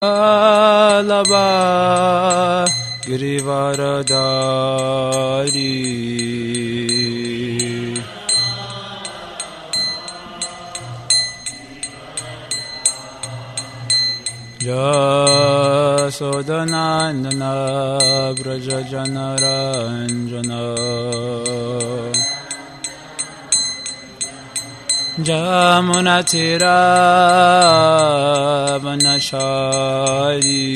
Lava Girivaradari Jasodanandana Brajajanaranjana Jamunatira Vanashari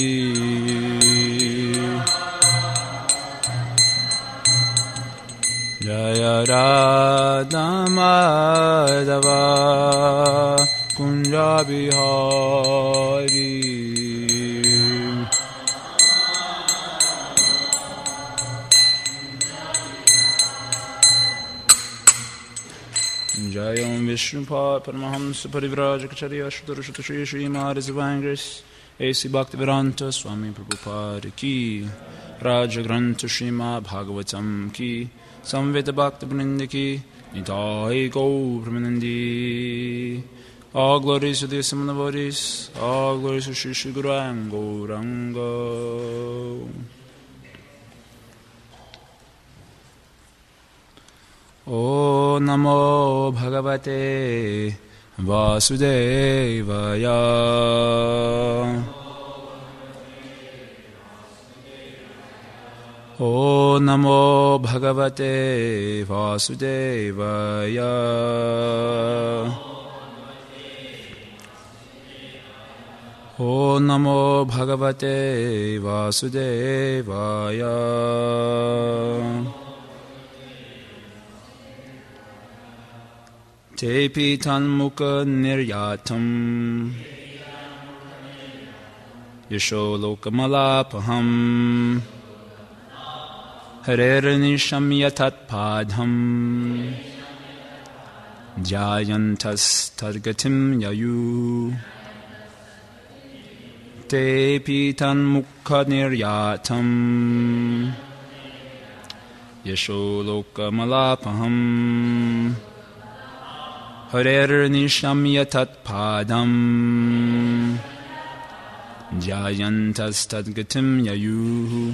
Jaya Radha Madhava Kunja Bihari Jayam Vishnupad Paramahamsa Parivrajacharya Shuddharashutta Shri Shri Maharaj Vangris A.C. Bhaktivedanta Swami Prabhupada Ki Raja Grantha Srimad Bhagavatam Ki Samvita Bhakti Vrinda Ki Nitai Gaur Pramanandi All glories to the Samanavaris All glories to Shri Shri Guru Gauranga O Namo Bhagavate Vasudevaya O Namo Bhagavate Vasudevaya O Namo Bhagavate Vasudevaya Te pitan mukha niryatam Yasho lokamalapaham Hareranisham yatat padham Jayantas targatim yayu Te pitan mukha niryatam Yasho lokamalapaham Hareranisham yatat padam Jayantas tadgatim yayu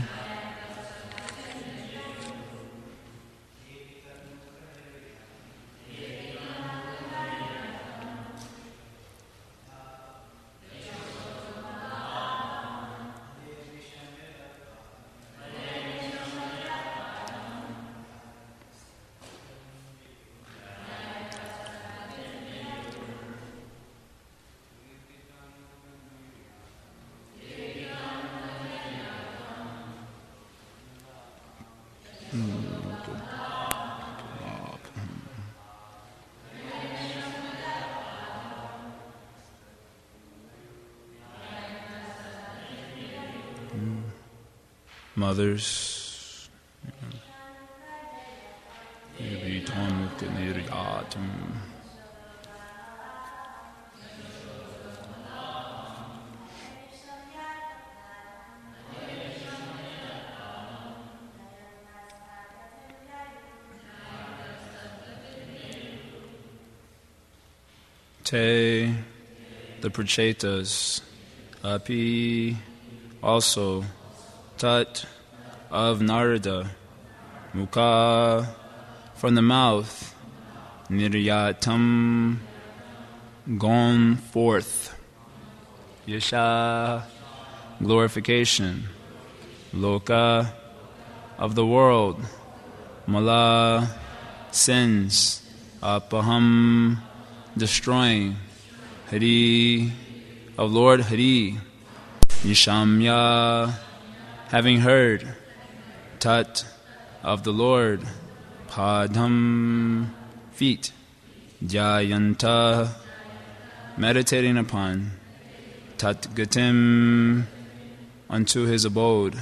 Mothers, Te, the Prachetas, Api, also, Tat, of Narada, Mukha, from the mouth, Niryatam, gone forth, Yasha, glorification, Loka, of the world, Mala, sins, Apaham, destroying, Hari, of Lord Hari, Nishamya, having heard, Tat, of the Lord, Padam, feet, Jayanta, meditating upon, Tat Gatim, unto his abode,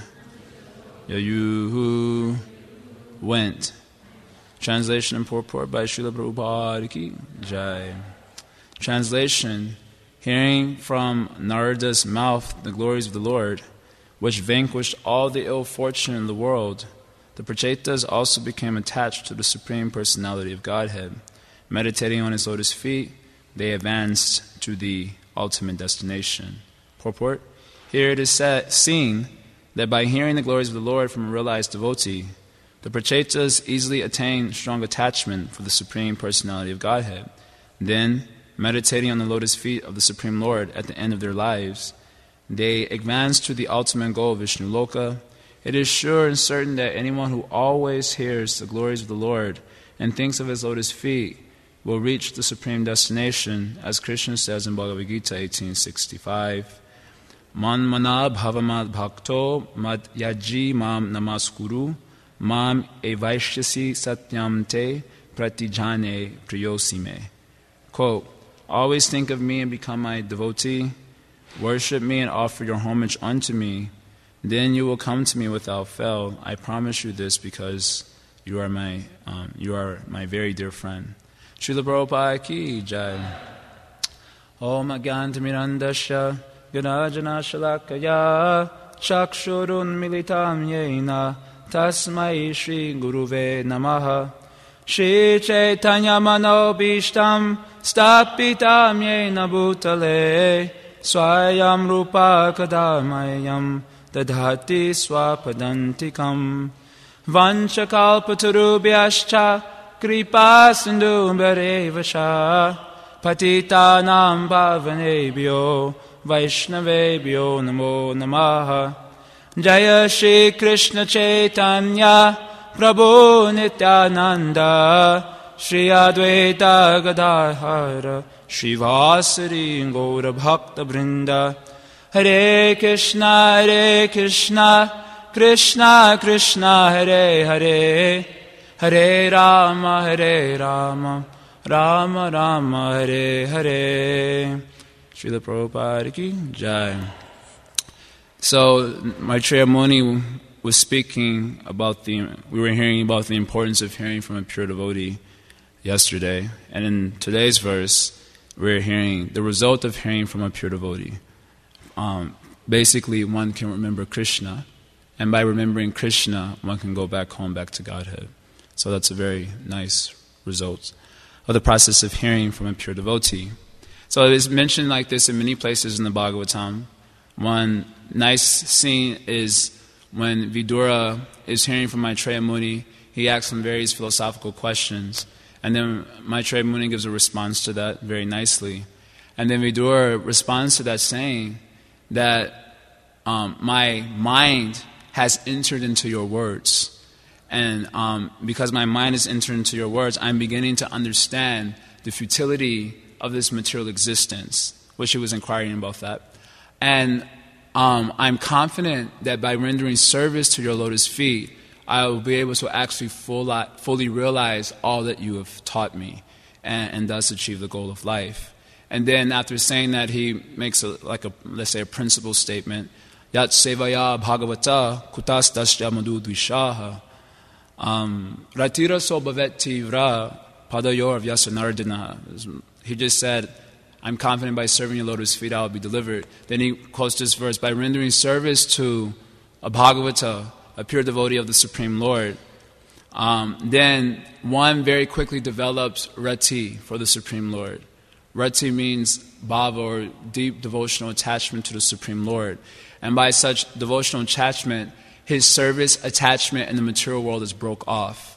Yayu, went. Translation and purport by Srila Prabhupada Ki Jai. Translation, hearing from Narada's mouth the glories of the Lord, which vanquished all the ill fortune in the world, the Prachetas also became attached to the Supreme Personality of Godhead. Meditating on his lotus feet, they advanced to the ultimate destination. Purport, Here it is seen that by hearing the glories of the Lord from a realized devotee, the prachetas easily attain strong attachment for the Supreme Personality of Godhead. Then, meditating on the lotus feet of the Supreme Lord at the end of their lives, they advance to the ultimate goal of Vishnu Loka. It is sure and certain that anyone who always hears the glories of the Lord and thinks of his lotus feet will reach the supreme destination, as Krishna says in Bhagavad Gita 18:65. Man mana bhavamad bhakto mad yaji mam namaskuru mam evaishyasi satyam te pratijane priyosime. Quote, always think of me and become my devotee. Worship me and offer your homage unto me. Then you will come to me without fail. I promise you this because you are my very dear friend. Srila Prabhupada ki jai. Om Agyantamirandasya Ganajana Shalakaya Chakshurun Militam Yena Tasmai Shri Guruve Namaha Shri Chaitanya Manobishtam Stapitam Yena Bhutale Swayam Rupa Kadamayam Dadhati Swapadantikam Vanchakalpatarubhyascha Kripa Sindhu Bharevasha Patitanam Bhavanebhyo Vaishnavebhyo Namo Namaha Jaya Shri Krishna Chaitanya Prabhu Nityananda Shri Advaita Gadadhara Shri Vasari Gaura Bhakta Vrinda Hare Krishna Krishna Krishna Hare Hare Hare Rama Rama Rama Hare Hare. Srila Prabhupada ki jai. So Maitreya Muni was speaking about we were hearing about the importance of hearing from a pure devotee yesterday. And in today's verse, we're hearing the result of hearing from a pure devotee. Basically, one can remember Krishna. And by remembering Krishna, one can go back home, back to Godhead. So that's a very nice result of the process of hearing from a pure devotee. So it is mentioned like this in many places in the Bhagavatam. One nice scene is when Vidura is hearing from Maitreya Muni. He asks him various philosophical questions. And then Maitreya Muni gives a response to that very nicely. And then Vidura responds to that saying that my mind has entered into your words. And because my mind has entered into your words, I'm beginning to understand the futility of this material existence, which he was inquiring about that. And I'm confident that by rendering service to your lotus feet, I will be able to actually fully realize all that you have taught me and thus achieve the goal of life. And then after saying that, he makes let's say a principle statement, Yat sevaya bhagavata kutas dasya madhu dvishaha ratira so bhavetti vra padayor vyasanardana. He just said, I'm confident by serving your lotus feet I will be delivered. Then he quotes this verse, by rendering service to a Bhagavata, a pure devotee of the Supreme Lord, then one very quickly develops rati for the Supreme Lord. Rati means bhava, or deep devotional attachment to the Supreme Lord. And by such devotional attachment, his service attachment in the material world is broke off.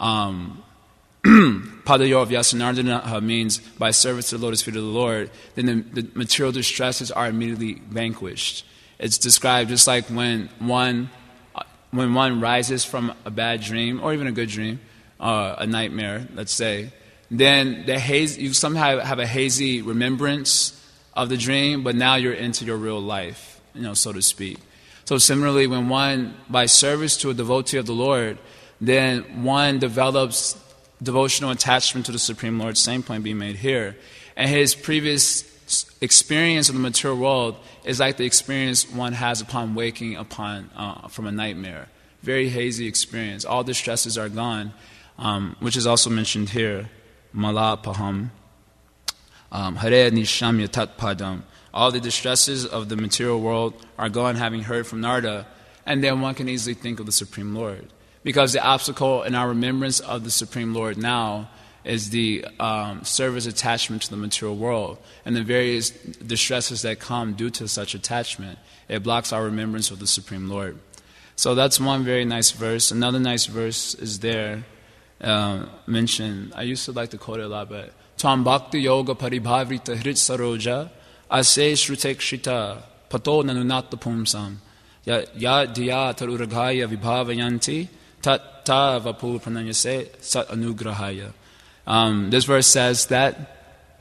Padayor Vyasanardana means by service to the lotus feet of the Lord, then the material distresses are immediately vanquished. It's described just like when one rises from a bad dream, or even a good dream, a nightmare, let's say, then you somehow have a hazy remembrance of the dream, but now you're into your real life, so to speak. So similarly, when one, by service to a devotee of the Lord, then one develops devotional attachment to the Supreme Lord, same point being made here. And his previous experience of the material world is like the experience one has upon waking from a nightmare. Very hazy experience. All the stresses are gone, which is also mentioned here. Malapaham, Hare Nishamya Tatpadam. All the distresses of the material world are gone, having heard from Narada, and then one can easily think of the Supreme Lord. Because the obstacle in our remembrance of the Supreme Lord now is the service attachment to the material world and the various distresses that come due to such attachment. It blocks our remembrance of the Supreme Lord. So that's one very nice verse. Another nice verse is there mentioned. I used to like to quote it a lot, but Tvam Bhakti Yoga Paribhavrita Hrit Saroja Ase Shrutekshita Pato Nanunata Pumsam Ya Diya Taruragaya Vibhavayanti Tat Ta Vapu Prananyase Sat Anugrahaya. This verse says that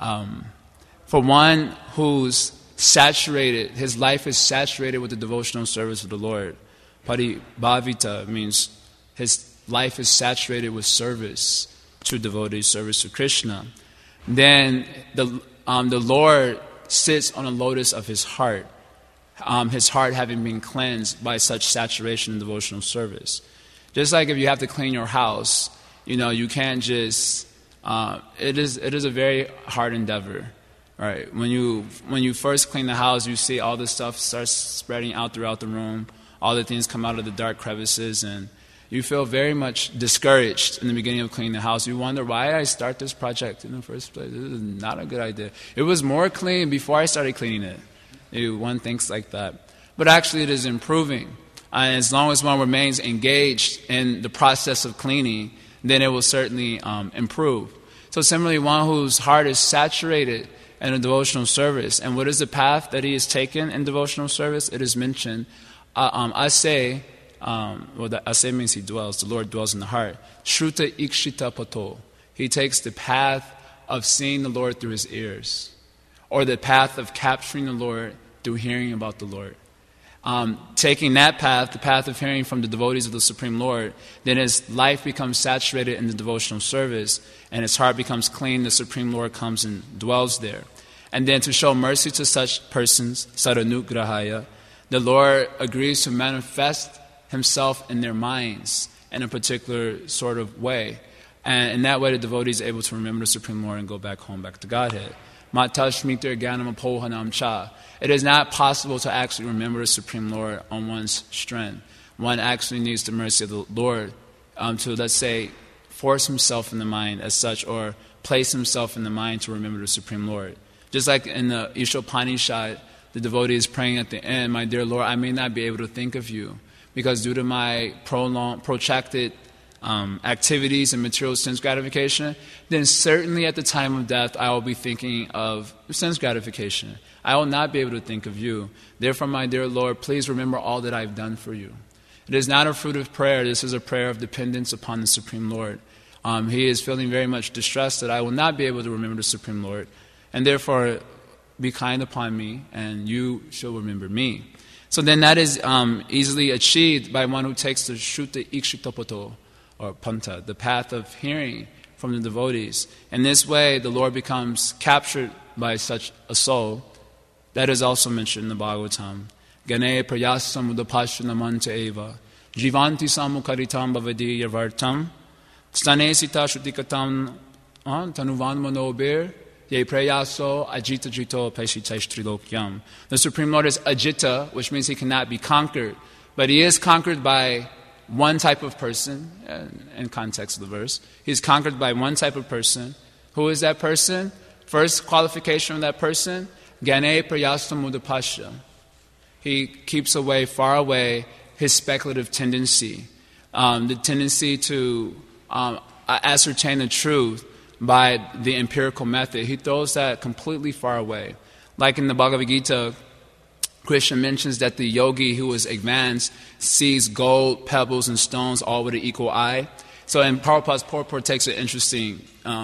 for one who's saturated, his life is saturated with the devotional service of the Lord. Paribhavita means his life is saturated with service to devotees, service to Krishna. Then the Lord sits on the lotus of his heart having been cleansed by such saturation in devotional service. Just like if you have to clean your house, you can't just. It is a very hard endeavor, right? When you first clean the house, you see all the stuff starts spreading out throughout the room. All the things come out of the dark crevices, and you feel very much discouraged in the beginning of cleaning the house. You wonder, why did I start this project in the first place? This is not a good idea. It was more clean before I started cleaning it. One thinks like that. But actually it is improving. And as long as one remains engaged in the process of cleaning, then it will certainly improve. So similarly, one whose heart is saturated in a devotional service. And what is the path that he has taken in devotional service? It is mentioned. Ase, the ase means he dwells, the Lord dwells in the heart. Shruta ikshita pato. He takes the path of seeing the Lord through his ears, or the path of capturing the Lord through hearing about the Lord. Taking that path, the path of hearing from the devotees of the Supreme Lord, then his life becomes saturated in the devotional service, and his heart becomes clean. The Supreme Lord comes and dwells there. And then to show mercy to such persons, saranugrahaya, the Lord agrees to manifest himself in their minds in a particular sort of way. And in that way, the devotee is able to remember the Supreme Lord and go back home, back to Godhead. Matashmitir Gyanam Apohanam Cha. It is not possible to actually remember the Supreme Lord on one's strength. One actually needs the mercy of the Lord to, let's say, force himself in the mind as such, or place himself in the mind to remember the Supreme Lord. Just like in the Ishopanishad, the devotee is praying at the end, my dear Lord, I may not be able to think of you, because due to my protracted activities and material sense gratification, then certainly at the time of death I will be thinking of sense gratification. I will not be able to think of you. Therefore, my dear Lord, please remember all that I've done for you. It is not a fruit of prayer. This is a prayer of dependence upon the Supreme Lord. He is feeling very much distressed that I will not be able to remember the Supreme Lord, and therefore be kind upon me, and you shall remember me. So then that is easily achieved by one who takes the Shruta Ikshitapato, or Panta, the path of hearing from the devotees. In this way, the Lord becomes captured by such a soul. That is also mentioned in the Bhagavatam. Gane prayasam udapashyanamanta eva jivanti samukaritam bhavadi yavartam stane sita shrutikatam tanuvan manobir ye prayaso ajita jito peshitesh trilokyam. The Supreme Lord is ajita, which means he cannot be conquered, but he is conquered by one type of person, in context of the verse. He's conquered by one type of person. Who is that person? First qualification of that person, Gane Prayasam Udapashya. He keeps away, far away, his speculative tendency. The tendency to ascertain the truth by the empirical method. He throws that completely far away. Like in the Bhagavad Gita, Krishna mentions that the yogi who is advanced sees gold, pebbles, and stones all with an equal eye. So in Prabhupada's purport takes an interesting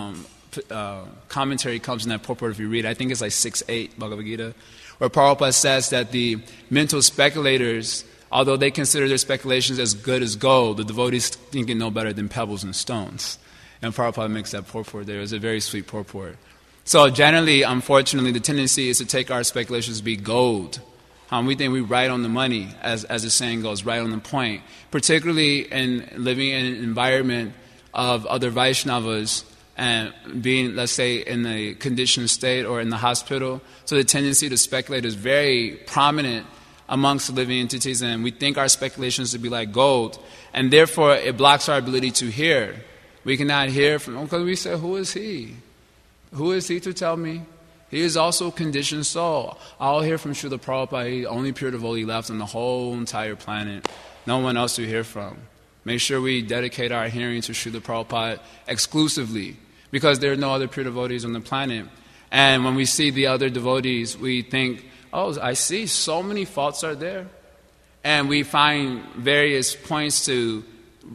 commentary comes in that purport if you read. I think it's like 6.8 Bhagavad Gita, where Prabhupada says that the mental speculators, although they consider their speculations as good as gold, the devotees think it no better than pebbles and stones. And Prabhupada makes that purport there. It's a very sweet purport. So generally, unfortunately, the tendency is to take our speculations to be gold. We think we right on the money, as the saying goes, right on the point. Particularly in living in an environment of other Vaishnavas and being, let's say, in a conditioned state or in the hospital. So the tendency to speculate is very prominent amongst the living entities, and we think our speculations to be like gold. And therefore, it blocks our ability to hear. We cannot hear from him because we say, who is he? Who is he to tell me? He is also a conditioned soul. I'll hear from Srila Prabhupada, the only pure devotee left on the whole entire planet. No one else to hear from. Make sure we dedicate our hearing to Srila Prabhupada exclusively, because there are no other pure devotees on the planet. And when we see the other devotees, we think, oh, I see so many faults are there. And we find various points to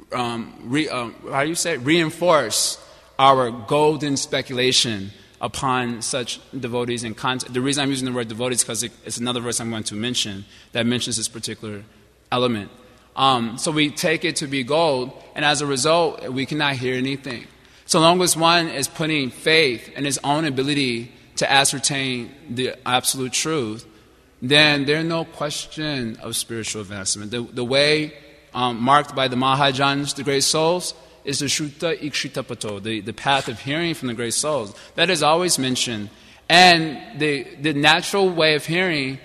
reinforce our golden speculation upon such devotees and content. The reason I'm using the word devotees is because it's another verse I'm going to mention that mentions this particular element. So we take it to be gold, and as a result, we cannot hear anything. So long as one is putting faith in his own ability to ascertain the absolute truth, then there's no question of spiritual advancement. The way marked by the Mahajans, the great souls, is the Shruta Ikshita Pato, the path of hearing from the great souls. That is always mentioned. And the natural way of hearing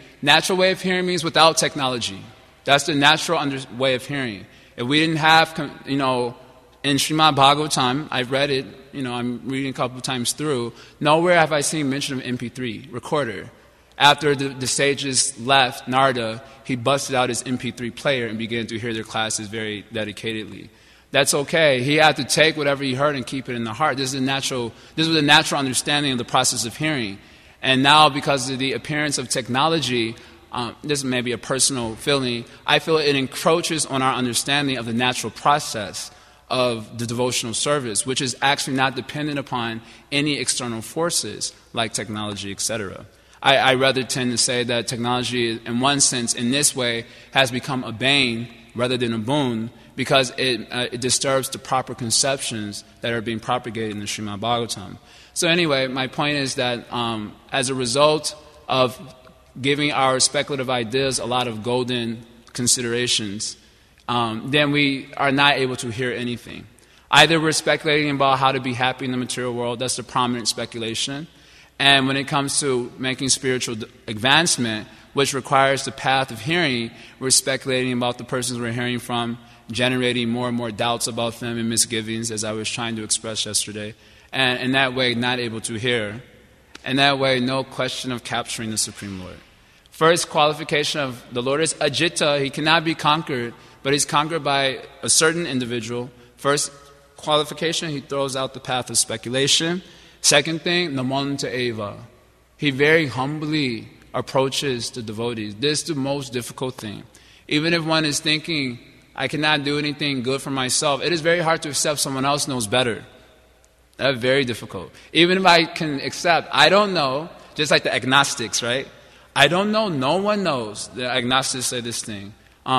means without technology. That's the natural way of hearing. If we didn't have, in Srimad Bhagavatam, I've read it, I'm reading a couple of times through, nowhere have I seen mention of MP3 recorder. After the sages left Narada, he busted out his MP3 player and began to hear their classes very dedicatedly. That's okay. He had to take whatever he heard and keep it in the heart. This was a natural understanding of the process of hearing. And now, because of the appearance of technology, this may be a personal feeling, I feel it encroaches on our understanding of the natural process of the devotional service, which is actually not dependent upon any external forces like technology, etc. I rather tend to say that technology, in one sense, in this way, has become a bane rather than a boon, because it disturbs the proper conceptions that are being propagated in the Srimad Bhagavatam. So anyway, my point is that as a result of giving our speculative ideas a lot of golden considerations, then we are not able to hear anything. Either we're speculating about how to be happy in the material world, that's the prominent speculation, and when it comes to making spiritual advancement, which requires the path of hearing, we're speculating about the persons we're hearing from, generating more and more doubts about them and misgivings, as I was trying to express yesterday, and in that way not able to hear. In that way, no question of capturing the Supreme Lord. First qualification of the Lord is Ajita. He cannot be conquered, but he's conquered by a certain individual. First qualification, he throws out the path of speculation. Second thing, Namanta Eva. He very humbly approaches the devotees. This is the most difficult thing. Even if one is thinking, I cannot do anything good for myself, it is very hard to accept someone else knows better. That's very difficult. Even if I can accept, I don't know, just like the agnostics, right? I don't know, no one knows. The agnostics say this thing.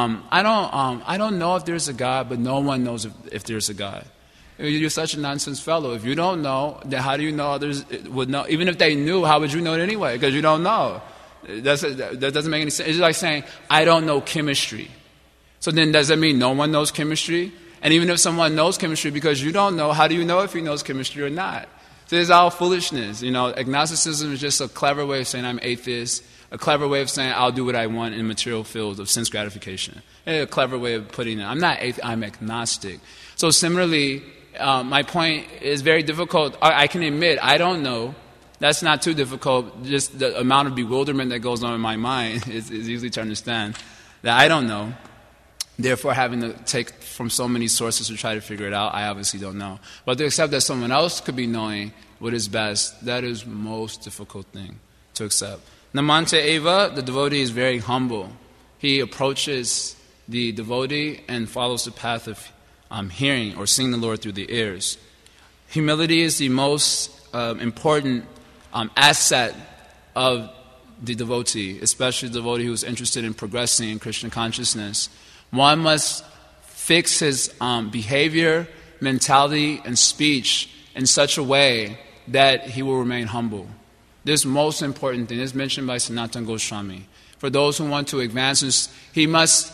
I don't know if there's a God, but no one knows if there's a God. You're such a nonsense fellow. If you don't know, then how do you know others would know? Even if they knew, how would you know it anyway? Because you don't know. That doesn't make any sense. It's like saying, I don't know chemistry. So then does that mean no one knows chemistry? And even if someone knows chemistry because you don't know, how do you know if he knows chemistry or not? So it's all foolishness. Agnosticism is just a clever way of saying I'm atheist, a clever way of saying I'll do what I want in material fields of sense gratification. A clever way of putting it. I'm not atheist, I'm agnostic. So similarly, my point is very difficult. I can admit I don't know. That's not too difficult. Just the amount of bewilderment that goes on in my mind is easy to understand that I don't know. Therefore, having to take from so many sources to try to figure it out, I obviously don't know. But to accept that someone else could be knowing what is best, that is the most difficult thing to accept. Namanta Eva, the devotee is very humble. He approaches the devotee and follows the path of hearing or seeing the Lord through the ears. Humility is the most important asset of the devotee, especially the devotee who is interested in progressing in Krishna consciousness. One must fix his behavior, mentality, and speech in such a way that he will remain humble. This is the most important thing. This is mentioned by Sanatana Goswami. For those who want to advance, he must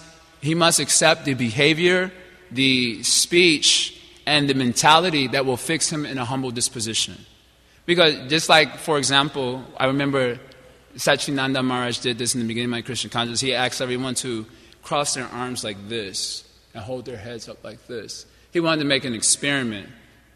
accept the behavior, the speech, and the mentality that will fix him in a humble disposition. Because just like, for example, I remember Sachinanda Maharaj did this in the beginning of my Krishna consciousness. He asked everyone to cross their arms like this and hold their heads up like this. He wanted to make an experiment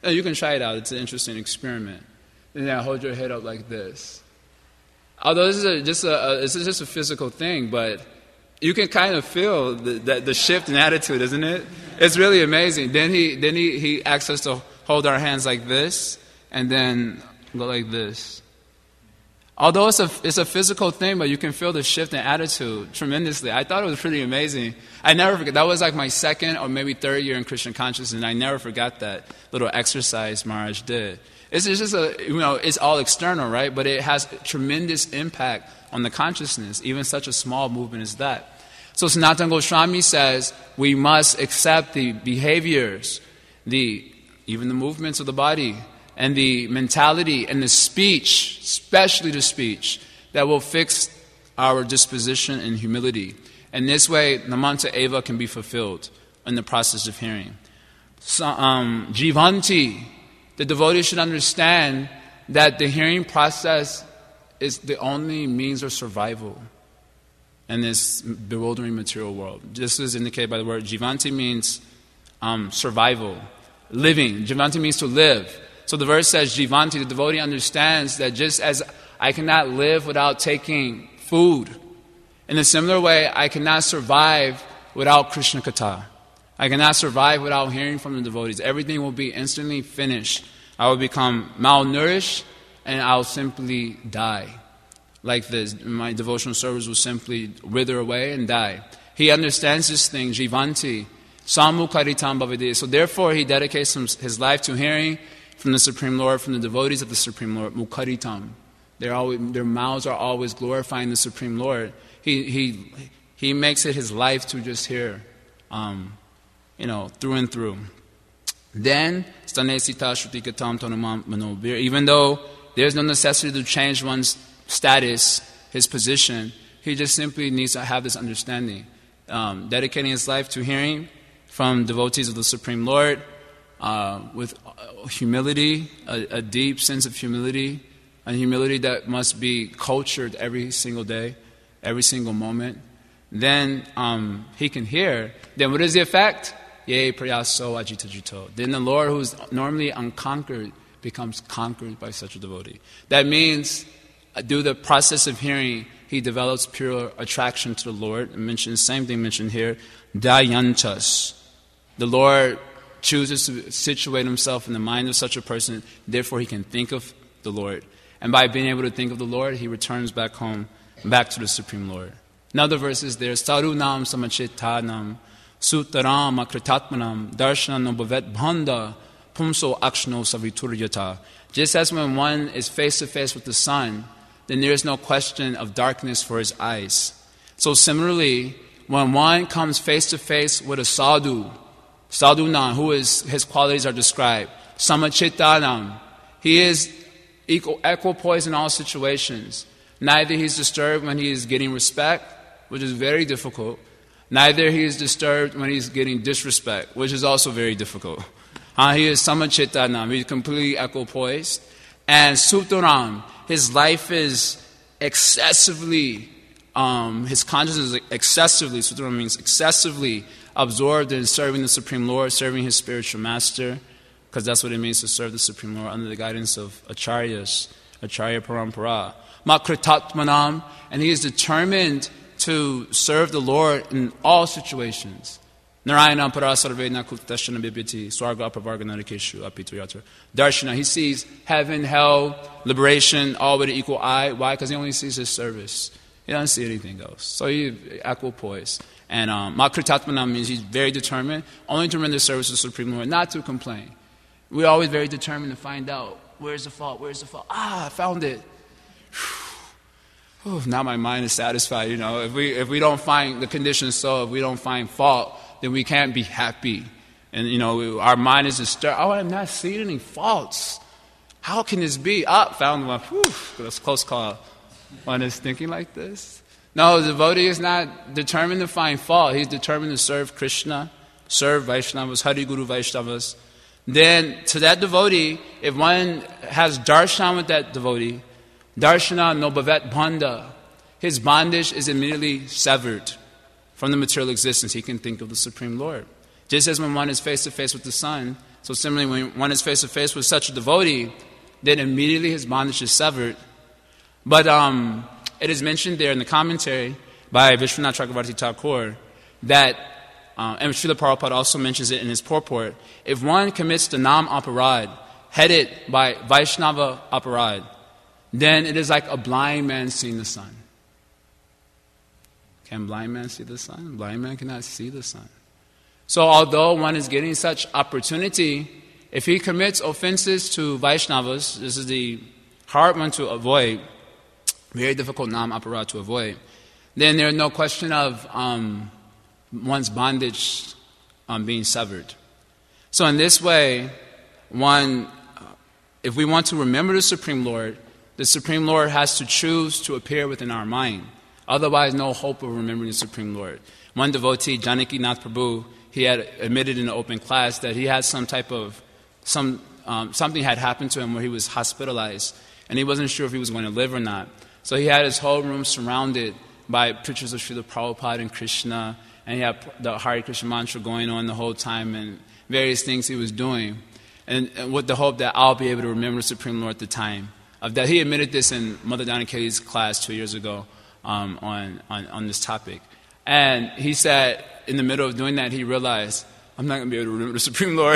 No, you can try it out. It's an interesting experiment. And then hold your head up like this. Although this is just a physical thing, but you can kind of feel the shift in attitude, isn't it? It's really amazing. Then he asks us to hold our hands like this, and then go like this. Although it's a physical thing, but you can feel the shift in attitude tremendously. I thought it was pretty amazing. I never forget. That was like my second or maybe third year in Christian consciousness, and I never forgot that little exercise Maharaj did. It's just it's all external, right? But it has tremendous impact on the consciousness, even such a small movement as that. So Sanatana Goswami says we must accept the behaviors, even the movements of the body, and the mentality and the speech, especially the speech, that will fix our disposition in humility. And this way, Namanta Eva can be fulfilled in the process of hearing. So, Jivanti, the devotee should understand that the hearing process is the only means of survival in this bewildering material world. This is indicated by the word Jivanti means survival, living. Jivanti means to live. So the verse says, Jivanti, the devotee understands that just as I cannot live without taking food, in a similar way, I cannot survive without Krishna Katha. I cannot survive without hearing from the devotees. Everything will be instantly finished. I will become malnourished, and I'll simply die. Like this, my devotional service will simply wither away and die. He understands this thing, Jivanti, Samukaritam Bhavide. So therefore, he dedicates his life to hearing from the Supreme Lord, from the devotees of the Supreme Lord, Mukaritam. Their mouths are always glorifying the Supreme Lord. He makes it his life to just hear, through and through. Then, even though there's no necessity to change one's status, his position, he just simply needs to have this understanding. Dedicating his life to hearing from devotees of the Supreme Lord, with humility, a deep sense of humility, and humility that must be cultured every single day, every single moment. Then he can hear. Then what is the effect? Ye prayaso ajita jito. Then the Lord, who's normally unconquered, becomes conquered by such a devotee. That means, through the process of hearing, he develops pure attraction to the Lord. The same thing mentioned here. Dayantas. The Lord chooses to situate himself in the mind of such a person, therefore he can think of the Lord. And by being able to think of the Lord, he returns back home, back to the Supreme Lord. Another verse is there, Sarunam samachitanam, sutaram akritatmanam, darshanam bhavet bhanda, pumso akshno savituryata. Just as when one is face to face with the sun, then there is no question of darkness for his eyes. So similarly, when one comes face to face with a sadhu, sadhuna, his qualities are described, samachitanam, he is equipoised in all situations. Neither he is disturbed when he is getting respect, which is very difficult. Neither he is disturbed when he is getting disrespect, which is also very difficult. He is samachitanam, he is completely equipoised. And suturam, his life is excessively, his consciousness is excessively, suturam means excessively absorbed in serving the Supreme Lord, serving his spiritual master, because that's what it means to serve the Supreme Lord under the guidance of acharyas, acharya parampara. Makritatmanam, and he is determined to serve the Lord in all situations. Narayana parasarvena kuktashana bibhiti swarga apavarganarikeshu apituyatra. Darshana, he sees heaven, hell, liberation, all with an equal eye. Why? Because he only sees his service. He doesn't see anything else. So he's equipoised. And Makritatmanam means he's very determined only to render service to the Supreme Lord, not to complain. We're always very determined to find out, where's the fault, where's the fault? I found it. Now my mind is satisfied, If we don't find the conditions if we don't find fault, then we can't be happy. And, our mind is disturbed. Oh, I'm not seeing any faults. How can this be? Found one. That's a close call. One is thinking like this. No, the devotee is not determined to find fault. He's determined to serve Krishna, serve Vaishnavas, Hari Guru Vaishnavas. Then, to that devotee, if one has darshan with that devotee, darshana no bhavet bhanda, his bondage is immediately severed from the material existence. He can think of the Supreme Lord. Just as when one is face to face with the sun, So similarly, when one is face to face with such a devotee, then immediately his bondage is severed. But it is mentioned there in the commentary by Vishwanath Chakravarti Thakur that, and Srila Prabhupada also mentions it in his purport, if one commits the Nam Aparad, headed by Vaishnava Aparad, then it is like a blind man seeing the sun. Can blind man see the sun? Blind man cannot see the sun. So although one is getting such opportunity, if he commits offenses to Vaishnavas, this is the hard one to avoid, very difficult Nam Aparad to avoid, then there is no question of one's bondage being severed. So in this way, if we want to remember the Supreme Lord has to choose to appear within our mind. Otherwise, no hope of remembering the Supreme Lord. One devotee, Janaki Nath Prabhu, he had admitted in an open class that he had something had happened to him where he was hospitalized, and he wasn't sure if he was going to live or not. So he had his whole room surrounded by pictures of Srila Prabhupada and Krishna, and he had the Hare Krishna mantra going on the whole time and various things he was doing, and with the hope that I'll be able to remember the Supreme Lord at the time. Of that, he admitted this in Mother Donna Kelly's class 2 years ago on this topic. And he said, in the middle of doing that, he realized, I'm not going to be able to remember the Supreme Lord.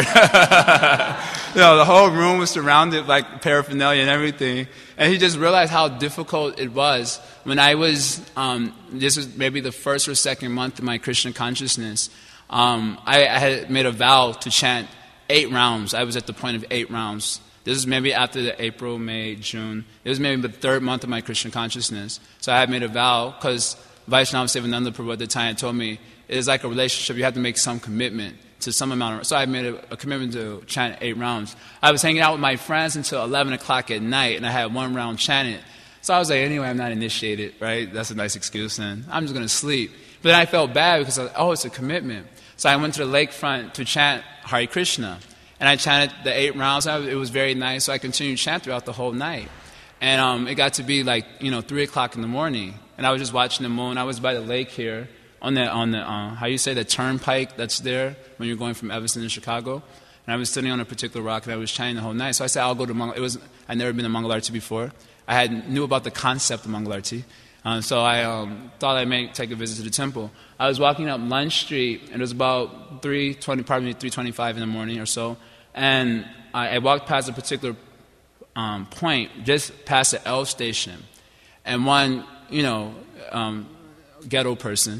The whole room was surrounded by paraphernalia and everything. And he just realized how difficult it was. When I was, this was maybe the first or second month of my Krishna consciousness, I had made a vow to chant 8 rounds. I was at the point of 8 rounds. This is maybe after the April, May, June. It was maybe the 3rd month of my Krishna consciousness. So I had made a vow, because Vaishnava Sevananda Prabhu at the time told me, it is like a relationship, you have to make some commitment to some amount of... So I made a commitment to chant 8 rounds. I was hanging out with my friends until 11 o'clock at night, and I had 1 round chanted. So I was like, anyway, I'm not initiated, right? That's a nice excuse, and I'm just going to sleep. But then I felt bad because I was like, oh, it's a commitment. So I went to the lakefront to chant Hare Krishna. And I chanted the 8 rounds. It was very nice, so I continued to chant throughout the whole night. And it got to be 3 o'clock in the morning. And I was just watching the moon. I was by the lake here on the how you say, the turnpike that's there when you're going from Evanston to Chicago. And I was sitting on a particular rock, and I was chanting the whole night. So I said, I'll go to Mangalarti. I'd never been to Mangalarti before. I knew about the concept of Mangalarti. So I thought I may take a visit to the temple. I was walking up Lunch Street, and it was about 3:25 in the morning or so. And I walked past a particular point, just past the L station. And one, ghetto person,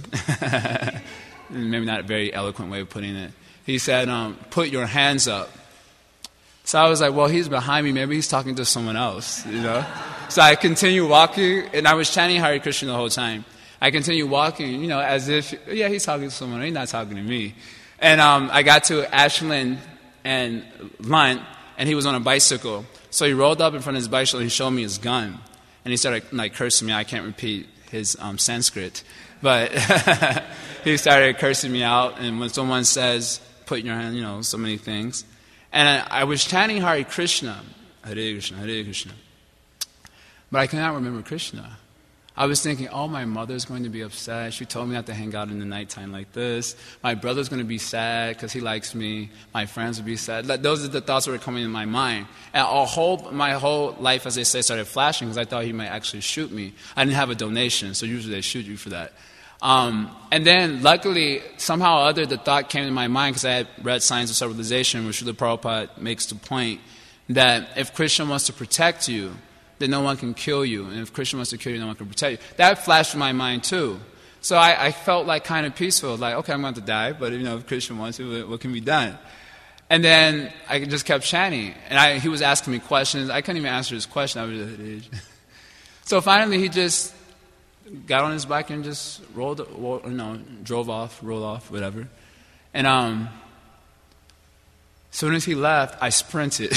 maybe not a very eloquent way of putting it, he said, put your hands up. So I was like, well, he's behind me. Maybe he's talking to someone else, So I continued walking, and I was chanting Hare Krishna the whole time. I continued walking, as if, yeah, he's talking to someone. He's not talking to me. And I got to Ashland and Lunt, and he was on a bicycle. So he rolled up in front of his bicycle, and he showed me his gun. And he started cursing me. I can't repeat his Sanskrit. But he started cursing me out. And when someone says, put your hand, so many things. And I was chanting Hare Krishna, Hare Krishna, Hare Krishna. But I cannot remember Krishna. I was thinking, oh, my mother's going to be upset. She told me not to hang out in the nighttime like this. My brother's going to be sad because he likes me. My friends will be sad. Those are the thoughts that were coming in my mind. And my whole life, as they say, started flashing because I thought he might actually shoot me. I didn't have a donation, so usually they shoot you for that. And then, luckily, somehow or other, the thought came to my mind because I had read Science of Civilization, where Srila Prabhupada makes the point that if Krishna wants to protect you, then no one can kill you. And if Krishna wants to kill you, no one can protect you. That flashed in my mind, too. So I felt kind of peaceful, okay, I'm going to die, but if Krishna wants to, what can be done? And then I just kept chanting. And he was asking me questions. I couldn't even answer his question. I was just... So finally, he just got on his bike and just rolled off, whatever. And as soon as he left, I sprinted.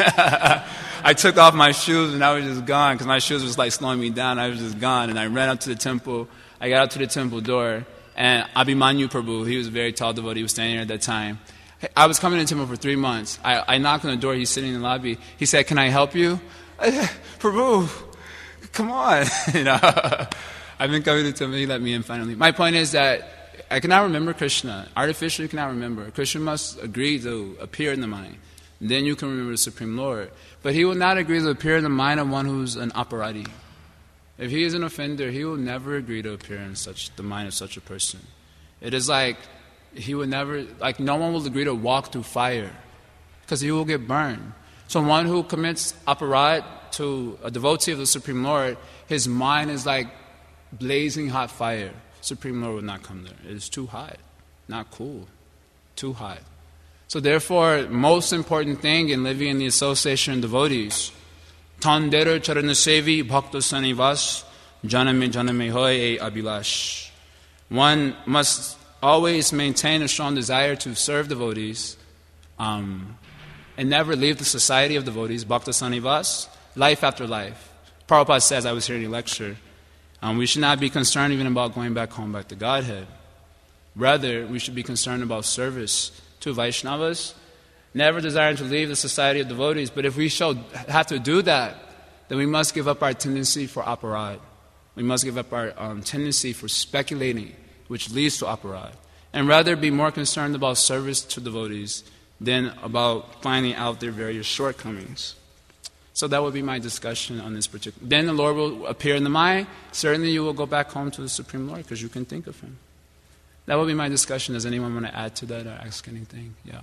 I took off my shoes and I was just gone because my shoes was slowing me down. I was just gone, and I ran up to the temple. I got up to the temple door, and Abhimanyu Prabhu, he was a very tall devotee, he was standing there at that time. I was coming to the temple for 3 months. I knocked on the door. He's sitting in the lobby. He said, "Can I help you?" Prabhu, come on. I've been coming to the temple. He let me in finally. My point is that I cannot remember Krishna. Artificially, you cannot remember. Krishna must agree to appear in the mind. Then you can remember the Supreme Lord. But he will not agree to appear in the mind of one who's an aparati. If he is an offender, he will never agree to appear in the mind of such a person. It is like he would never, like no one will agree to walk through fire because he will get burned. So one who commits aparat to a devotee of the Supreme Lord, his mind is like blazing hot fire. Supreme Lord would not come there. It is too hot, not cool, too hot. So therefore, most important thing in living in the association of devotees, Tandera Charanasevi Bhakta Sanivas Janame Janame Hoy E Abhilash. One must always maintain a strong desire to serve devotees and never leave the society of devotees, Bhakta Sanivas, life after life. Prabhupada says, I was hearing a lecture, we should not be concerned even about going back home, back to Godhead. Rather, we should be concerned about service to Vaishnavas, never desiring to leave the society of devotees. But if we shall have to do that, then we must give up our tendency for aparad. We must give up our tendency for speculating, which leads to aparad, and rather be more concerned about service to devotees than about finding out their various shortcomings. So that would be my discussion on this particular. Then the Lord will appear in the mind. Certainly you will go back home to the Supreme Lord because you can think of Him. That would be my discussion. Does anyone want to add to that or ask anything? Yeah.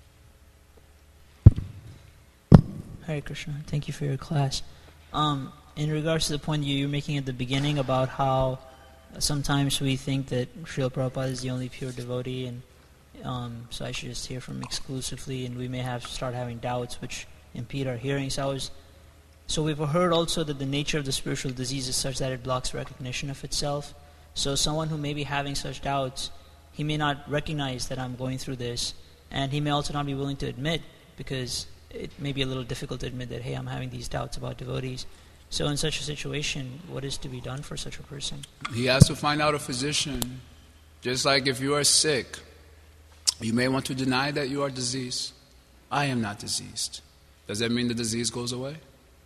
Hare Krishna. Thank you for your class. In regards to the point you were making at the beginning about how sometimes we think that Srila Prabhupada is the only pure devotee, and so I should just hear from him exclusively, and we may start having doubts which impede our hearing. So we've heard also that the nature of the spiritual disease is such that it blocks recognition of itself. So someone who may be having such doubts, he may not recognize that I'm going through this, and he may also not be willing to admit, because it may be a little difficult to admit that, hey, I'm having these doubts about devotees. So in such a situation, what is to be done for such a person? He has to find out a physician. Just like if you are sick, you may want to deny that you are diseased. I am not diseased. Does that mean the disease goes away?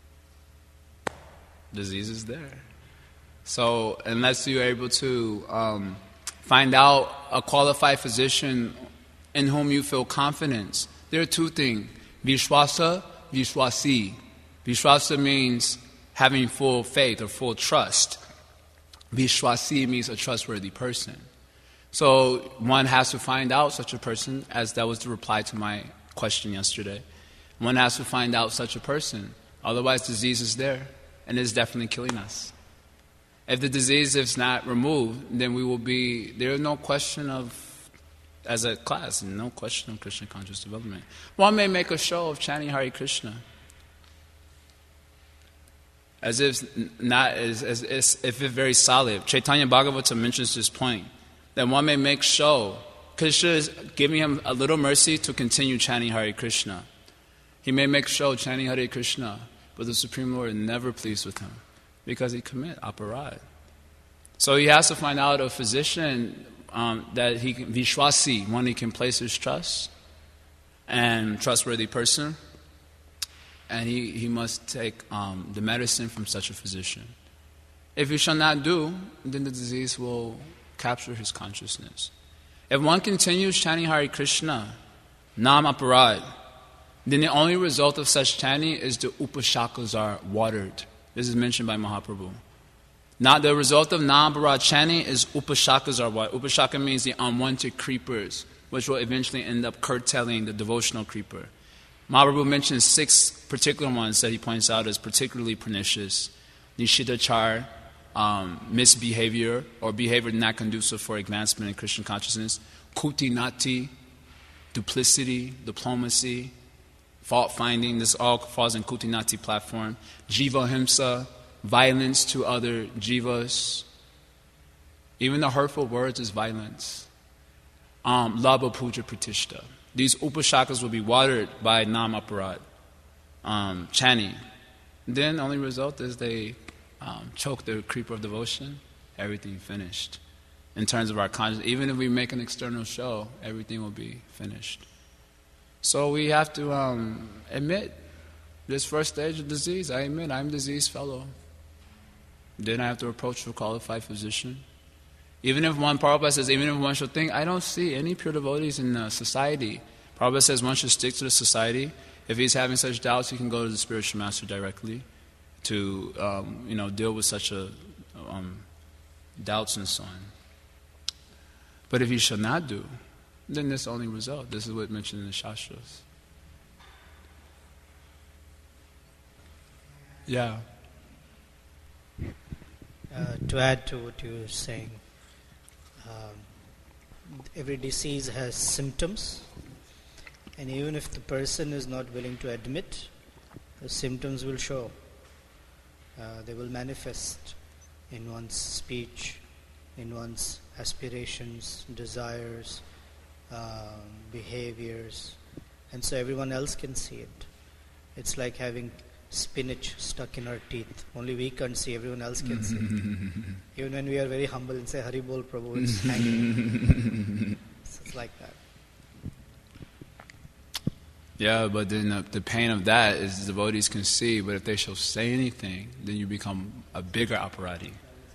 Disease is there. So unless you're able to find out a qualified physician in whom you feel confidence, there are two things. Vishwasa, Vishwasi. Vishwasa means having full faith or full trust. Vishwasi means a trustworthy person. So one has to find out such a person, as that was the reply to my question yesterday. One has to find out such a person. Otherwise, disease is there, and it's definitely killing us. If the disease is not removed, then we will be, there is no question of, as a class, no question of Krishna conscious development. One may make a show of chanting Hare Krishna, as if if it's very solid. Chaitanya Bhagavatam mentions this point, that one may make show. Krishna is giving him a little mercy to continue chanting Hare Krishna. He may make show chanting Hare Krishna, but the Supreme Lord is never pleased with him because he commit aparad. So he has to find out a physician that he can, Vishwasi, one he can place his trust, and trustworthy person, and he must take the medicine from such a physician. If he shall not do, then the disease will capture his consciousness. If one continues chanting Hare Krishna, Nam Aparad, then the only result of such chanting is the upashakas are watered. This is mentioned by Mahaprabhu. Now the result of Nam Aparad chanting is upashakas are watered. Upashaka means the unwanted creepers, which will eventually end up curtailing the devotional creeper. Mahaprabhu mentions 6 particular ones that he points out as particularly pernicious. Nishidachar, misbehavior or behavior not conducive for advancement in Krishna consciousness. Kutinati, duplicity, diplomacy, fault finding. This all falls in Kutinati platform. Jiva himsa, violence to other jivas. Even the hurtful words is violence. Labha puja pratishta. These upashakas will be watered by Nam Aparad, chanting. Then the only result is they choke the creeper of devotion, everything finished. In terms of our conscience, even if we make an external show, everything will be finished. So we have to admit this first stage of disease. I admit I'm a diseased fellow. Then I have to approach a qualified physician. Even if Prabhupada says, even if one should think, I don't see any pure devotees in society. Prabhupada says one should stick to the society. If he's having such doubts, he can go to the spiritual master directly to deal with such doubts and so on. But if he shall not do, then this only result. This is what mentioned in the Shastras. Yeah. To add to what you were saying, every disease has symptoms, and even if the person is not willing to admit, the symptoms will show. They will manifest in one's speech, in one's aspirations, desires, behaviors, and so everyone else can see it. It's like having spinach stuck in our teeth. Only we can't see, everyone else can see it. Even when we are very humble and say, Hari Bol Prabhu, it's hanging. So it's like that. Yeah, but then the pain of that is the devotees can see, but if they shall say anything, then you become a bigger aparati.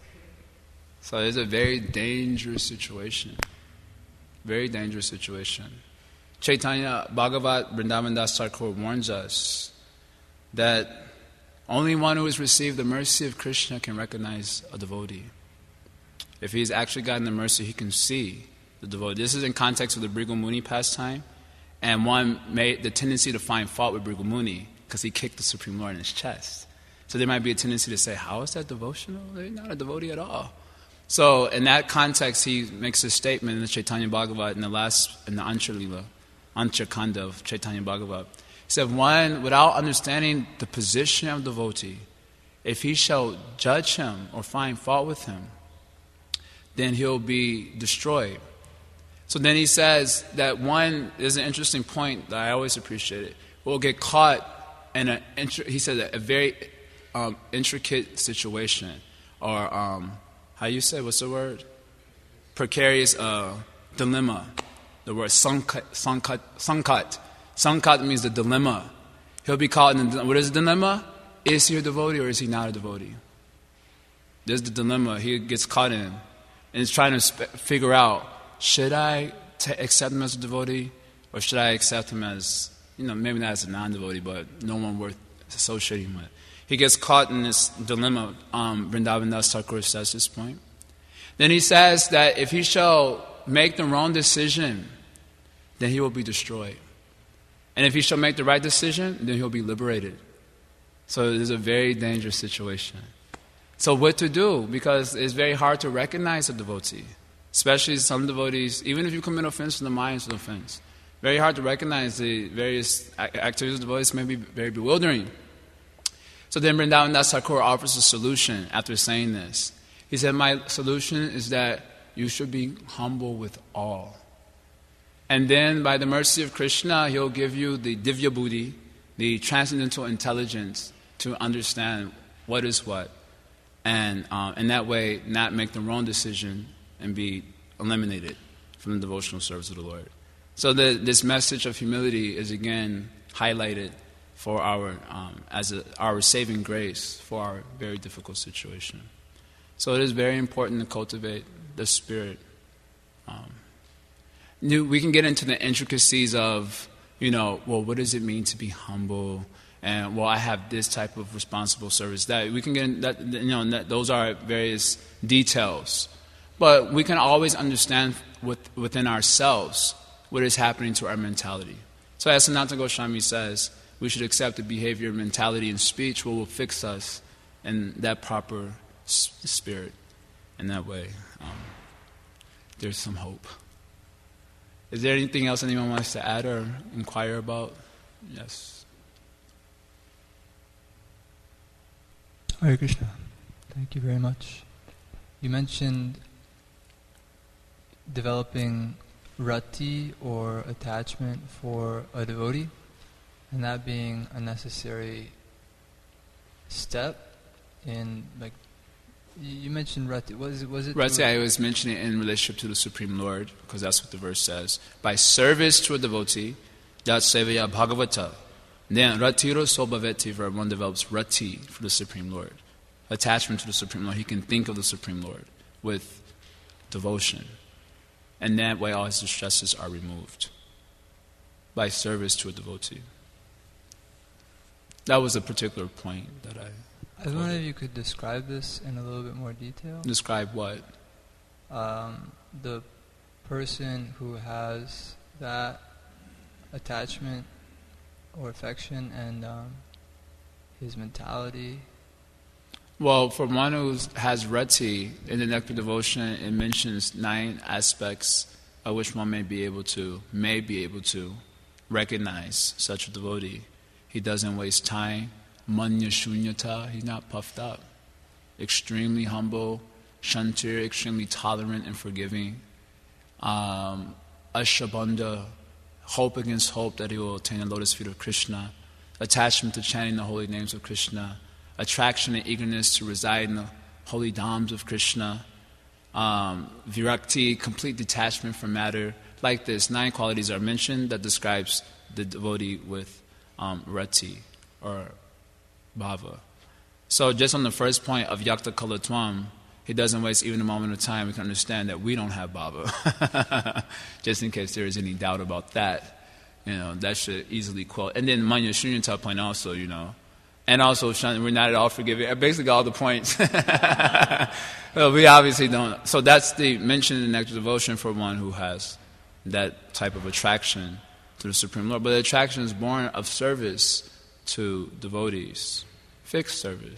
So it's a very dangerous situation. Very dangerous situation. Chaitanya Bhagavat Vrindavan Das Thakur warns us that only one who has received the mercy of Krishna can recognize a devotee. If he's actually gotten the mercy, he can see the devotee. This is in context of the Bhrigu Muni pastime, and one made the tendency to find fault with Bhrigu Muni because he kicked the Supreme Lord in his chest. So there might be a tendency to say, how is that devotional? They're not a devotee at all. So in that context, he makes a statement in the Chaitanya Bhagavat in the Ancha Lila, Ancha Kanda of Chaitanya Bhagavat. He said, one, without understanding the position of the devotee, if he shall judge him or find fault with him, then he'll be destroyed. So then he says that one is an interesting point that I always appreciate it. We'll get caught in a very intricate situation, or how you say, what's the word? Precarious dilemma. The word sankat. Sankat means the dilemma. He'll be caught in the, what is the dilemma? Is he a devotee or is he not a devotee? There's the dilemma he gets caught in. And he's trying to figure out, should I accept him as a devotee, or should I accept him as, maybe not as a non-devotee, but no one worth associating with. He gets caught in this dilemma. Vrindavan Das Thakur says this point. Then he says that if he shall make the wrong decision, then he will be destroyed. And if he shall make the right decision, then he'll be liberated. So it is a very dangerous situation. So what to do? Because it's very hard to recognize a devotee. Especially some devotees, even if you commit offense to the mind's offense. Very hard to recognize the various activities of devotees may be very bewildering. So then Vrindavan Das Thakur offers a solution after saying this. He said, my solution is that you should be humble with all. And then by the mercy of Krishna, he'll give you the divya buddhi, the transcendental intelligence to understand what is what. And in that way, not make the wrong decision and be eliminated from the devotional service of the Lord. So this message of humility is again highlighted for our saving grace for our very difficult situation. So it is very important to cultivate the spirit. We can get into the intricacies of, what does it mean to be humble? And I have this type of responsible service. That we can get in that, those are various details. But we can always understand within ourselves what is happening to our mentality. So as Sanatana Goswami says, we should accept the behavior, mentality, and speech what will fix us in that proper spirit. In that way, there's some hope. Is there anything else anyone wants to add or inquire about? Yes. Hare Krishna. Thank you very much. You mentioned developing rati or attachment for a devotee, and that being a necessary step in, you mentioned rati. Was it rati? I was mentioning it in relationship to the Supreme Lord, because that's what the verse says. By service to a devotee, dat sevaya bhagavata. Then ratiro sobhaveti, where one develops rati for the Supreme Lord. Attachment to the Supreme Lord. He can think of the Supreme Lord with devotion. And that way all his distresses are removed by service to a devotee. That was a particular point that I was wondering if you could describe this in a little bit more detail. Describe what? The person who has that attachment or affection and his mentality. Well, for one who has rati, in the Nectar Devotion, it mentions 9 aspects of which one may be able to recognize such a devotee. He doesn't waste time. Manya shunyata, he's not puffed up. Extremely humble. Shantir, extremely tolerant and forgiving. Ashabandha, hope against hope that he will attain the lotus feet of Krishna. Attachment to chanting the holy names of Krishna. Attraction and eagerness to reside in the holy dhams of Krishna. Virakti, complete detachment from matter. Like this, 9 qualities are mentioned that describes the devotee with rati or bhava. So just on the first point of yakta kalatvam, he doesn't waste even a moment of time. We can understand that we don't have bhava. Just in case there is any doubt about that, that should easily quote. And then manya shunyata point also, and also we're not at all forgiving. Basically all the points. Well, we obviously don't. So that's the mention in the Nectar Devotion for one who has that type of attraction to the Supreme Lord. But the attraction is born of service to devotees. Fixed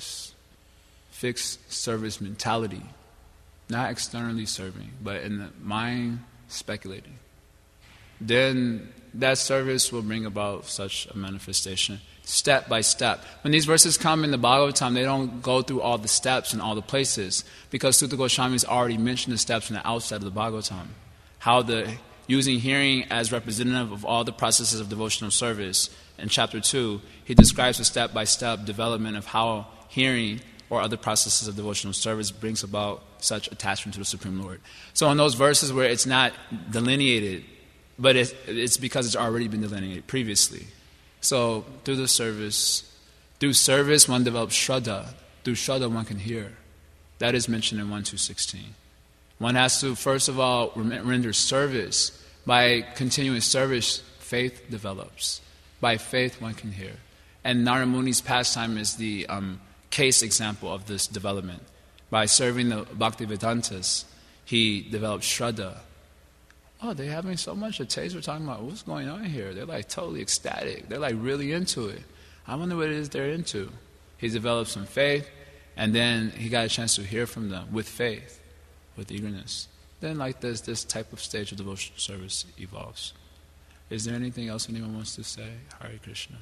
service mentality. Not externally serving, but in the mind speculating. Then that service will bring about such a manifestation, step by step. When these verses come in the Bhagavatam, they don't go through all the steps and all the places, because Sutta Goswami has already mentioned the steps from the outset of the Bhagavatam. How using hearing as representative of all the processes of devotional service. In chapter 2, he describes the step-by-step development of how hearing or other processes of devotional service brings about such attachment to the Supreme Lord. So in those verses where it's not delineated, but it's because it's already been delineated previously. So through service one develops Shraddha. Through Shraddha one can hear. That is mentioned in 1.2.16. One has to, first of all, render service. By continuing service, faith develops. By faith, one can hear. And Narada Muni's pastime is the case example of this development. By serving the Bhaktivedantas, he developed Shraddha. Oh, they're having so much a taste. We're talking about what's going on here. They're like totally ecstatic. They're like really into it. I wonder what it is they're into. He developed some faith, and then he got a chance to hear from them with faith, with eagerness. Then like this type of stage of devotional service evolves. Is there anything else anyone wants to say? Hare Krishna.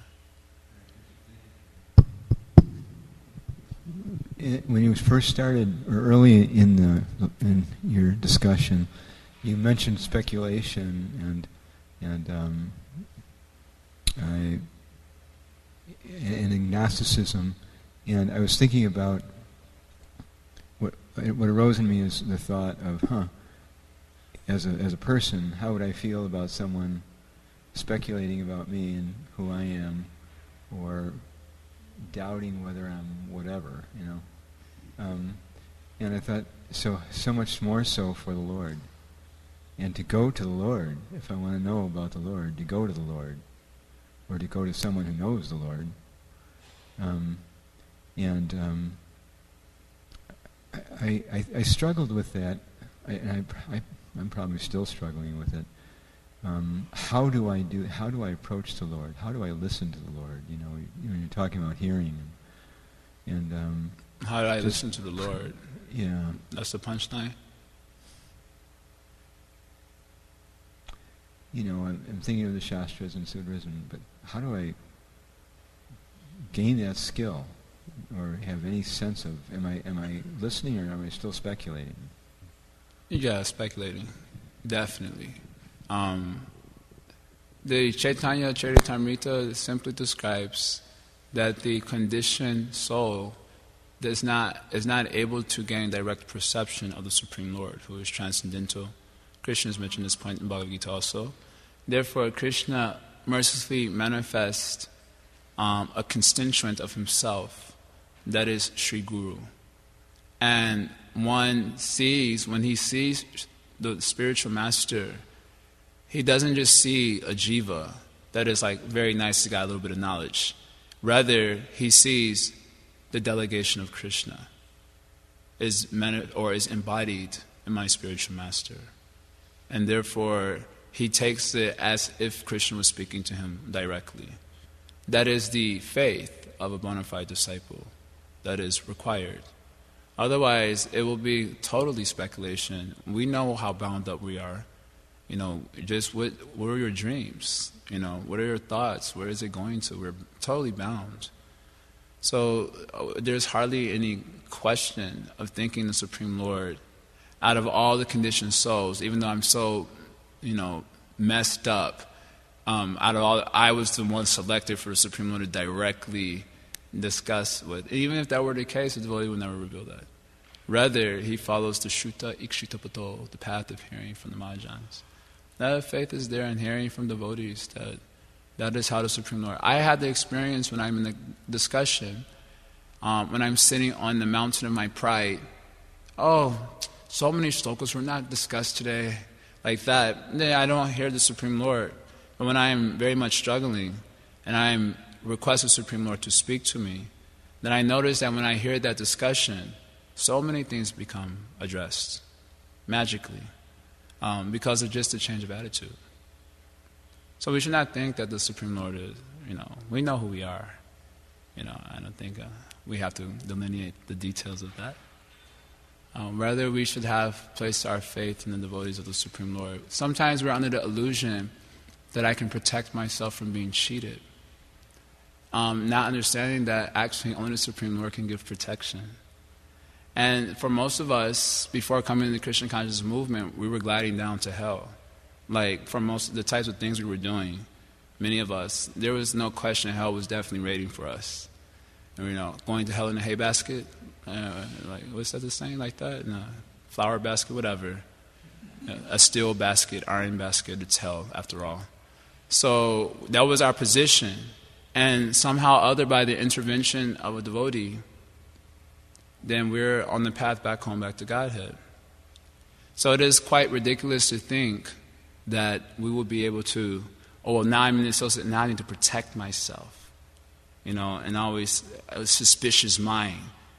When you first started, or early in your discussion, you mentioned speculation and agnosticism, and I was thinking about what arose in me is the thought of, as a person, how would I feel about someone speculating about me and who I am, or doubting whether I'm whatever, and I thought, so much more so for the Lord. And to go to the Lord, if I want to know about the Lord, to go to the Lord, or to go to someone who knows the Lord. I struggled with that, I'm probably still struggling with it. How do I approach the Lord? How do I listen to the Lord? You're talking about hearing, and how do I listen to the Lord? Yeah, that's the punchline. I'm thinking of the Shastras and Sutras, but how do I gain that skill, or have any sense of, am I listening, or am I still speculating? Yeah, speculating, definitely. The Chaitanya Charitamrita simply describes that the conditioned soul is not able to gain direct perception of the Supreme Lord, who is transcendental. Krishna has mentioned this point in Bhagavad Gita also. Therefore, Krishna mercifully manifests a constituent of himself, that is Sri Guru. And one sees, when he sees the spiritual master, he doesn't just see a jiva that is like very nice, got a little bit of knowledge. Rather, he sees the delegation of Krishna is embodied in my spiritual master. And therefore, he takes it as if Krishna was speaking to him directly. That is the faith of a bona fide disciple that is required. Otherwise, it will be totally speculation. We know how bound up we are. Just what are your dreams? What are your thoughts? Where is it going to? We're totally bound. So there's hardly any question of thinking the Supreme Lord, out of all the conditioned souls, even though I'm so, messed up, out of all, I was the one selected for the Supreme Lord to directly discuss with. Even if that were the case, the devotee would never reveal that. Rather, he follows the Shruta Ikshitapato, the path of hearing from the Mahajans. That faith is there in hearing from devotees, that is how the Supreme Lord. I had the experience when I'm in the discussion, when I'm sitting on the mountain of my pride. Oh, so many shlokas were not discussed today, like that. Then I don't hear the Supreme Lord. But when I am very much struggling, and I request the Supreme Lord to speak to me, then I notice that when I hear that discussion, so many things become addressed magically, because of just a change of attitude. So we should not think that the Supreme Lord is, we know who we are. I don't think we have to delineate the details of that. Rather, we should have placed our faith in the devotees of the Supreme Lord. Sometimes we're under the illusion that I can protect myself from being cheated, not understanding that actually only the Supreme Lord can give protection. And for most of us, before coming to the Krishna consciousness movement, we were gliding down to hell. Like, for most of the types of things we were doing, many of us, there was no question hell was definitely waiting for us. And, going to hell in a hay basket, what's that the saying like that? In a flower basket, whatever. A steel basket, iron basket, it's hell after all. So that was our position. And somehow other by the intervention of a devotee, then we're on the path back home, back to Godhead. So it is quite ridiculous to think that we will be able to, now I'm in this associate, now I need to protect myself, and always a suspicious mind.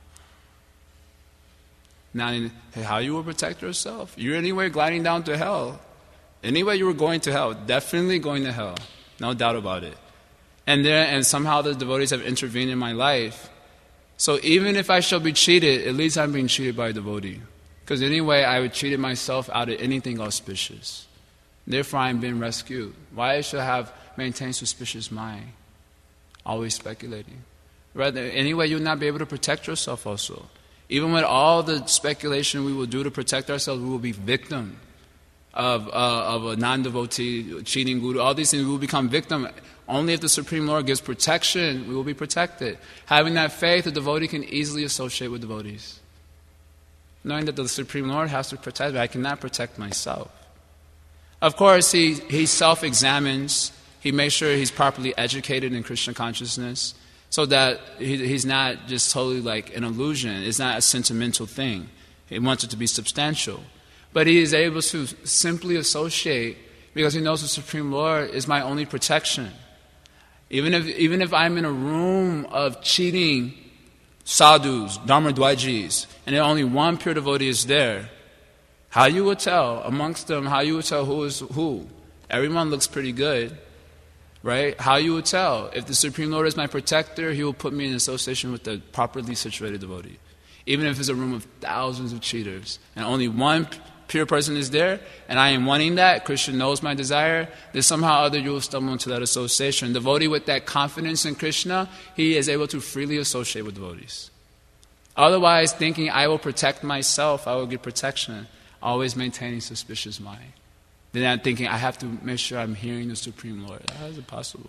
Now, how you will protect yourself? You're anyway gliding down to hell. Anyway you were going to hell, definitely going to hell, no doubt about it. And somehow the devotees have intervened in my life. So even if I shall be cheated, at least I'm being cheated by a devotee. Because anyway, I would cheat myself out of anything auspicious. Therefore, I'm being rescued. Why I should have maintained suspicious mind? Always speculating. Rather, anyway, you'll not be able to protect yourself also. Even with all the speculation we will do to protect ourselves, we will be victim of a non-devotee, cheating guru. All these things, we will become victim. Only if the Supreme Lord gives protection, we will be protected. Having that faith, the devotee can easily associate with devotees. Knowing that the Supreme Lord has to protect me, I cannot protect myself. Of course, he self-examines. He makes sure he's properly educated in Krishna consciousness so that he's not just totally like an illusion. It's not a sentimental thing. He wants it to be substantial. But he is able to simply associate because he knows the Supreme Lord is my only protection. Even if I'm in a room of cheating sadhus, dharmadwajis, and only one pure devotee is there, how you would tell amongst them, how you would tell who is who? Everyone looks pretty good, right? How you would tell? If the Supreme Lord is my protector, he will put me in association with the properly situated devotee. Even if it's a room of thousands of cheaters, and only one pure person is there, and I am wanting that, Krishna knows my desire, then somehow or other you will stumble into that association. Devotee with that confidence in Krishna, he is able to freely associate with devotees. Otherwise, thinking I will protect myself, I will get protection, always maintaining suspicious mind. Then I'm thinking I have to make sure I'm hearing the Supreme Lord. How is it possible?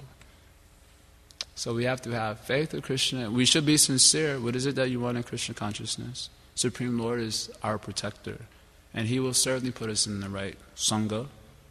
So we have to have faith in Krishna. We should be sincere. What is it that you want in Krishna consciousness? Supreme Lord is our protector. And he will certainly put us in the right sangha.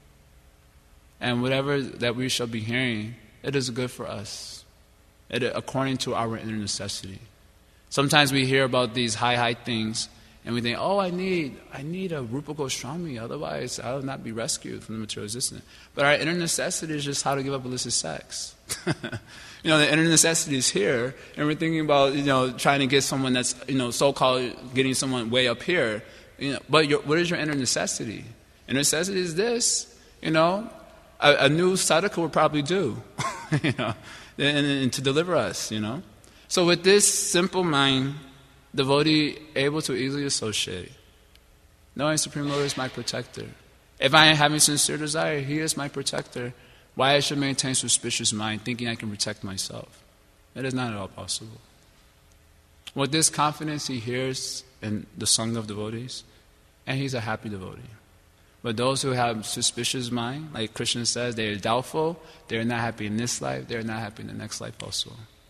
And whatever that we shall be hearing, it is good for us, according to our inner necessity. Sometimes we hear about these high things, And we think, oh, I need a Rupa Goswami, otherwise I will not be rescued from the material existence. But our inner necessity is just how to give up illicit sex. The inner necessity is here, and we're thinking about, trying to get someone that's, so-called getting someone way up here. But what is your inner necessity? Inner necessity is this, a new sadhaka would probably do, and to deliver us, So with this simple mind, devotee able to easily associate, knowing Supreme Lord is my protector. If I am having sincere desire, He is my protector. Why I should maintain suspicious mind, thinking I can protect myself? That is not at all possible. With this confidence, he hears in the song of devotees, and he's a happy devotee. But those who have suspicious mind, like Krishna says, they are doubtful, they are not happy in this life, they are not happy in the next life also.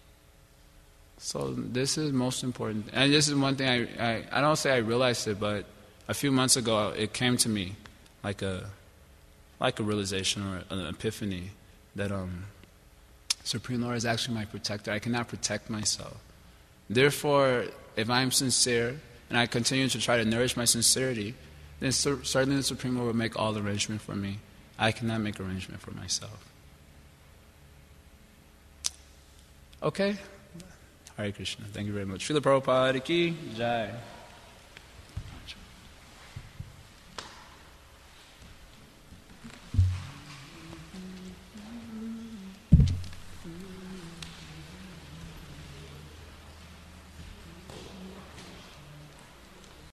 So this is most important. And this is one thing I don't say I realized it, but a few months ago it came to me like a realization or an epiphany that Supreme Lord is actually my protector. I cannot protect myself. Therefore, if I'm sincere and I continue to try to nourish my sincerity, then certainly the Supreme Lord will make all arrangement for me. I cannot make arrangement for myself. Okay? Hare Krishna. Thank you very much. Srila Prabhupada ki Jai.